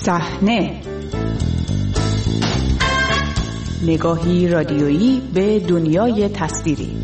صحنه، نگاهی رادیویی به دنیای تصویری.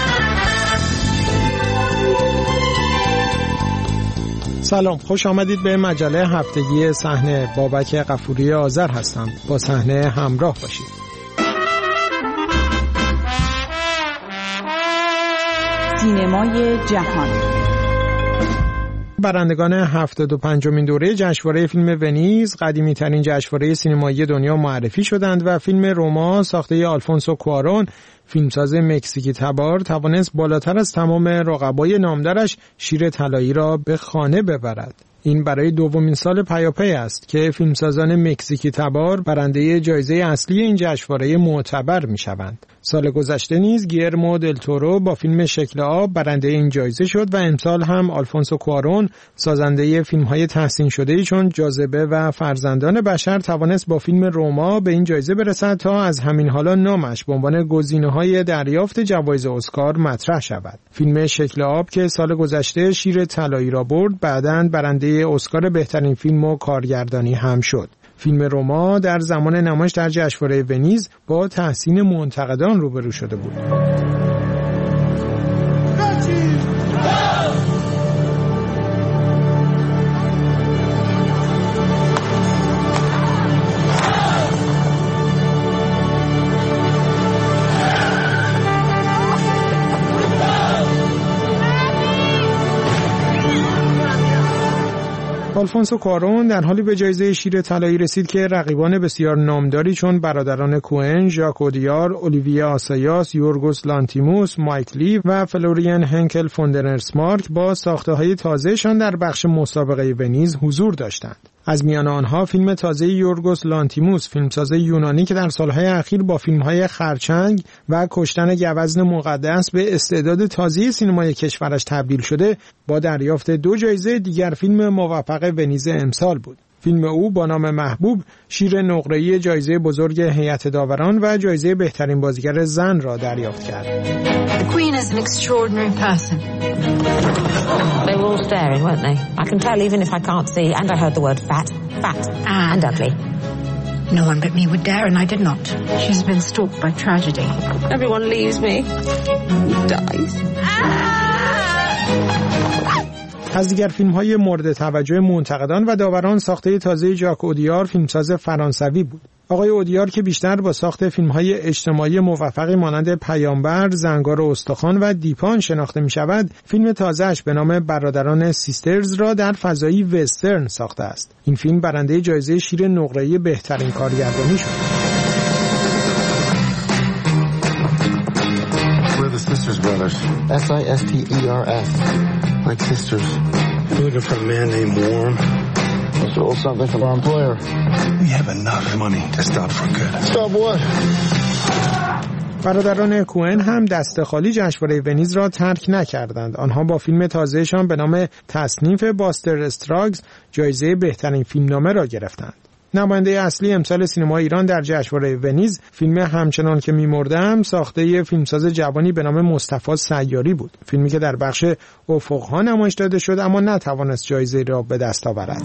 سلام، خوش آمدید به مجله هفتگی صحنه. بابک غفوری آذر هستم. با صحنه همراه باشید. سینمای جهان. برندگان 75مین دوره جشنواره فیلم ونیز، قدیمی ترین جشنواره سینمایی دنیا معرفی شدند و فیلم روما ساخته آلفونسو کوارون، فیلمساز مکزیکی تبار، توانست بالاتر از تمام رقبای نامدارش شیر طلایی را به خانه ببرد. این برای دومین سال پیاپی است که فیلمسازان مکزیکی تبار برنده جایزه اصلی این جشنواره معتبر می‌شوند. سال گذشته نیز گیرمو دل تورو با فیلم شکل آب برنده این جایزه شد و امسال هم آلفونسو کوارون سازنده فیلم‌های تحسین شده‌ای چون جاذبه و فرزندان بشر توانست با فیلم روما به این جایزه برسد تا از همین حالا نامش به عنوان گزینه‌های دریافت جوایز اسکار مطرح شود. فیلم شکل آب که سال گذشته شیر طلایی را برد، بعداً برنده اسکار بهترین فیلم و کارگردانی هم شد. فیلم روما در زمان نمایش در جشنواره ونیز با تحسین منتقدان روبرو شده بود. آلفونسو کوارون در حالی به جایزه شیر طلایی رسید که رقیبان بسیار نامداری چون برادران کوئن، ژاک اودیار، اولیویا آسایاس، یورگوس لانتیموس، مایک لی و فلوریان هنکل فوندرسمارک با ساخته‌های تازه‌شان در بخش مسابقه ونیز حضور داشتند. از میان آنها فیلم تازه یورگوس لانتیموس، فیلمساز یونانی که در سالهای اخیر با فیلم‌های خرچنگ و کشتن گوزن مقدس به استعداد تازه سینمای کشورش تبدیل شده، با دریافت 2 جایزه دیگر فیلم موفق ونیز امسال بود. فیلم او با نام محبوب شیر نقره‌ای جایزه بزرگ هیئت داوران و جایزه بهترین بازیگر زن را دریافت کرد. The Queen is an extraordinary person. They were all staring, weren't they? I can tell even if I can't see, and I heard the word fat and ugly. No one but me would dare, and I did not. She's been stalked by tragedy. Everyone leaves me. Dies. از دیگر فیلم‌های مورد توجه منتقدان و داوران ساخته تازه ژاک اودیار، فیلمساز فرانسوی بود. آقای اودیار که بیشتر با ساخت فیلم‌های اجتماعی موفقی مانند پیامبر، زنگار استخوان و دیپان شناخته می‌شود، فیلم تازه‌اش به نام برادران سیسترز را در فضایی وسترن ساخته است. این فیلم برنده جایزه شیر نقره‌ای بهترین کارگردانی شد. Sisters brothers. S-I-S-T-E-R-S. Like sisters. We're looking for a man named Warm. Let's roll something from our employer. We have enough money to stop for good. Stop what? برادران کوئن هم دست خالی جشنواره ونیز را ترک نکردند. آنها با فیلم تازهشان به نام تصنیف باستر استراگز جایزه بهترین فیلمنامه را گرفتند. نماینده اصلی امسال سینما ایران در جشنواره ونیز فیلم همچنان که می‌مردم ساخته فیلمساز جوانی به نام مصطفی سیاری بود. فیلمی که در بخش افق‌ها نمایش داده شد اما نتوانست جایزه را به دست آورد.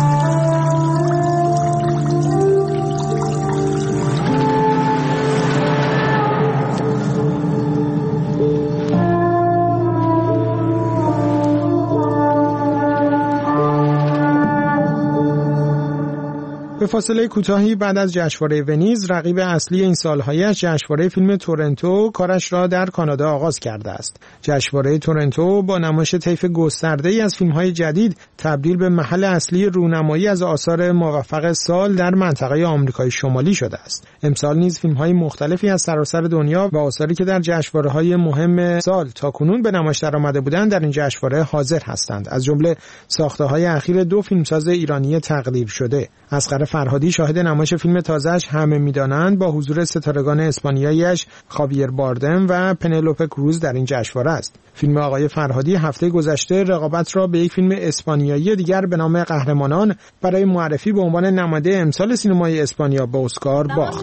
به فاصله کوتاهی بعد از جشنواره ونیز، رقیب اصلی این سال‌هایش جشنواره فیلم تورنتو کارش را در کانادا آغاز کرده است. جشنواره تورنتو با نمایش طیف گسترده‌ای از فیلم‌های جدید تبدیل به محل اصلی رونمایی از آثار موفق سال در منطقه آمریکای شمالی شده است. امسال نیز فیلم‌های مختلفی از سراسر دنیا و آثاری که در جشنواره‌های مهم سال تاکنون به نمایش درآمده بودند در این جشنواره حاضر هستند. از جمله ساخته‌های اخیر 2 فیلمساز ایرانی تقدیر شده. اصغر فرهادی شاهد نمایش فیلم تازه‌اش همه می‌دانند با حضور ستارگان اسپانیایی‌اش خاویر باردم و پنلوپه کروز در این جشنواره است. فیلم آقای فرهادی هفته گذشته رقابت را به یک فیلم اسپانیایی دیگر به نام قهرمانان برای معرفی به عنوان نماینده امسال سینمای اسپانیا به اسکار باخت.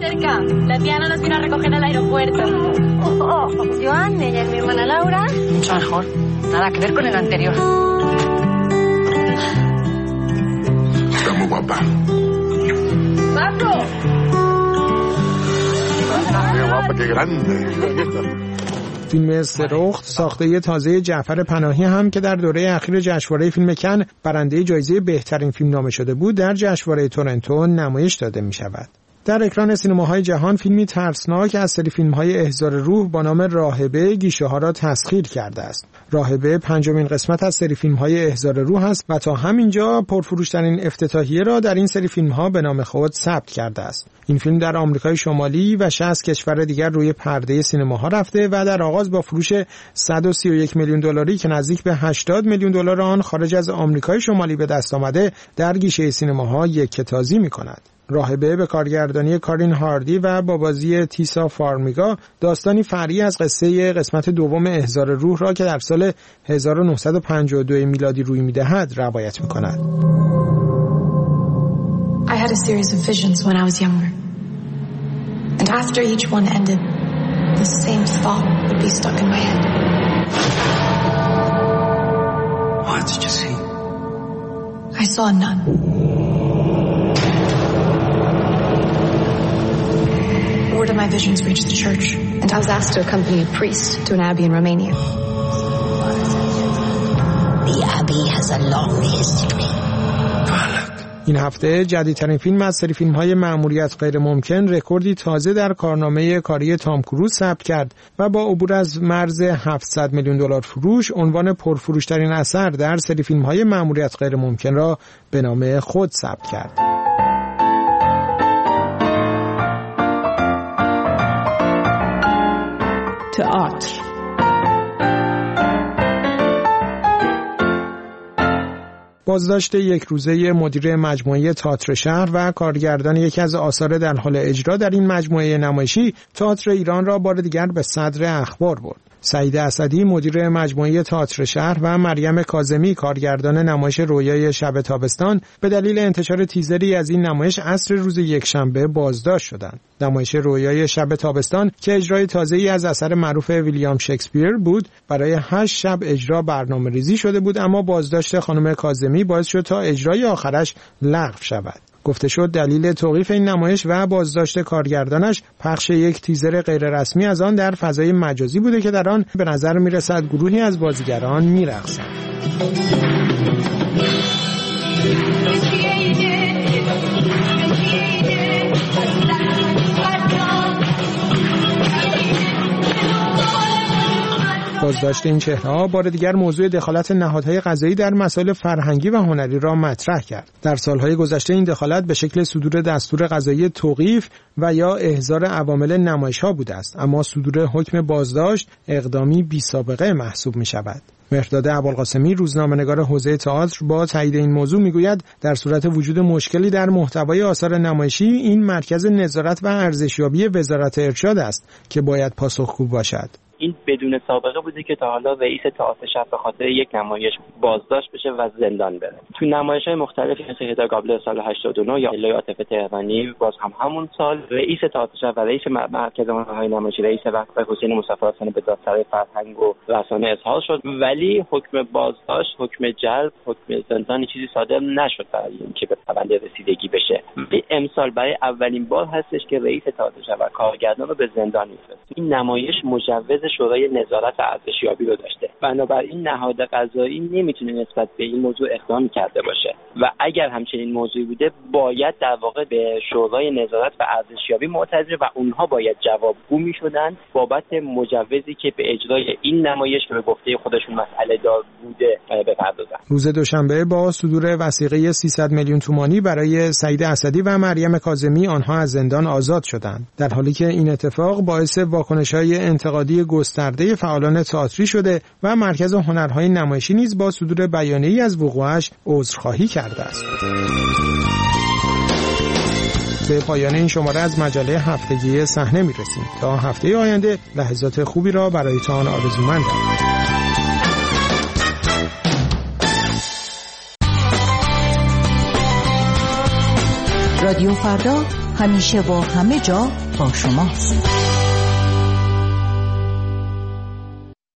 Está muy guapa. فیلم سرخت ساخته تازه جعفر پناهی هم که در دوره اخیر جشنواره فیلم کن برنده جایزه بهترین فیلم نامه شده بود، در جشنواره تورنتو نمایش داده می شود. در اکران سینماهای جهان فیلمی ترسناک از سری فیلم‌های احضار روح با نام راهبه گیشه‌ها را تسخیر کرده است. راهبه پنجمین قسمت از سری فیلم‌های احضار روح است و تا همینجا پرفروش‌ترین افتتاحیه را در این سری فیلم‌ها به نام خود ثبت کرده است. این فیلم در آمریکای شمالی و 60 کشور دیگر روی پرده سینماها رفته و در آغاز با فروش 131 میلیون دلاری که نزدیک به 80 میلیون دلار آن خارج از آمریکای شمالی به دست آمده، در گیشه سینماها یکتازی می‌کند. راهبه به کارگردانی کارین هاردی و با بازی تیسا فارمیگا داستانی فرعی از قسمت دوم احضار روح را که در سال 1952 میلادی روی می‌دهد روایت می‌کند. I had a series of visions when I was younger. And after each one ended, the same thought would be stuck in my head. What did you see? I saw a nun. Word of my visions reached the church, and I was asked to accompany a priest to an abbey in Romania. The abbey has a long history. این هفته جدیدترین فیلم از سری فیلم‌های مأموریت غیر ممکن رکوردی تازه در کارنامه کاری تام کروز ثبت کرد و با عبور از مرز 700 میلیون دلار فروش عنوان پرفروشترین اثر در سری فیلم‌های مأموریت غیر ممکن را به نام خود ثبت کرد. تئاتر. بازداشت یک روزه مدیر مجموعه تئاتر شهر و کارگردان یکی از آثار در حال اجرا در این مجموعه نمایشی تئاتر ایران را بار دیگر به صدر اخبار برد. سعید اسدی مدیر مجموعه تئاتر شهر و مریم کاظمی کارگردان نمایش رویای شب تابستان به دلیل انتشار تیزری از این نمایش عصر روز یکشنبه بازداشت شدند. نمایش رویای شب تابستان که اجرای تازه‌ای از اثر معروف ویلیام شکسپیر بود، برای 8 شب اجرا برنامه‌ریزی شده بود، اما بازداشت خانم کاظمی باعث شد تا اجرای آخرش لغو شود. گفته شد دلیل توقیف این نمایش و بازداشت کارگردانش پخش یک تیزر غیررسمی از آن در فضای مجازی بوده که در آن به نظر می‌رسد گروهی از بازیگران می‌رقصند. بازداشت این چهره‌ها بار دیگر موضوع دخالت نهادهای قضایی در مسائل فرهنگی و هنری را مطرح کرد. در سالهای گذشته این دخالت به شکل صدور دستور قضایی توقیف و یا احضار عوامل نمایش‌ها بوده است، اما صدور حکم بازداشت اقدامی بی‌سابقه محسوب می‌شود. مهرداد ابوالقاسمی روزنامه‌نگار حوزه تئاتر با تایید این موضوع میگوید در صورت وجود مشکلی در محتوای آثار نمایشی این مرکز نظارت و ارزشیابی وزارت ارشاد است که باید پاسخگو باشد. این بدون سابقه بوده که تا حالا رئیس تئاتر شهر به خاطر یک نمایش بازداشت بشه و زندان بره. تو نمایش‌های مختلفی مثل هدا گابلر سال 89 یا الهی عاطفه تهرانی باز همون سال رئیس تئاتر شهر و رئیس مرکز هنرهای نمایشی رئیس وقت حسین مصطفی حسنی به دادسرای فرهنگ و رسانه اظهار شد، ولی حکم بازداشت، حکم جلب، حکم زندان چیزی صادر نشد برای اینکه به پرونده رسیدگی بشه. امسال برای اولین بار هستش که رئیس تئاتر شهر و کارگردان رو به زندان میفرسته. این نمایش مجوز شورای نظارت و ارزشیابی رو داشته، بنابراین نهاد قضایی نمیتونه نسبت به این موضوع اقدام کرده باشه و اگر همچنین موضوعی بوده باید در واقع به شورای نظارت و ارزشیابی معترض و اونها باید جوابگو میشدن بابت مجوزی که به اجرای این نمایش که به گفته خودشون مسئله دار بوده بپردازن. روز دوشنبه با صدور وثیقه 300 میلیون تومانی برای سعید اسدی و مریم کاظمی آنها از زندان آزاد شدند، در حالی که این اتفاق باعث واکنش‌های انتقادی گسترده فعالان تئاتری شده و مرکز هنرهای نمایشی نیز با صدور بیانیه‌ای از وقوعش عذرخواهی کرده است. به پایان این شماره از مجله هفتگی صحنه می‌رسیم. تا هفته آینده لحظات خوبی را برایتان آرزومندم. رادیو فردا همیشه و همه جا با شماست.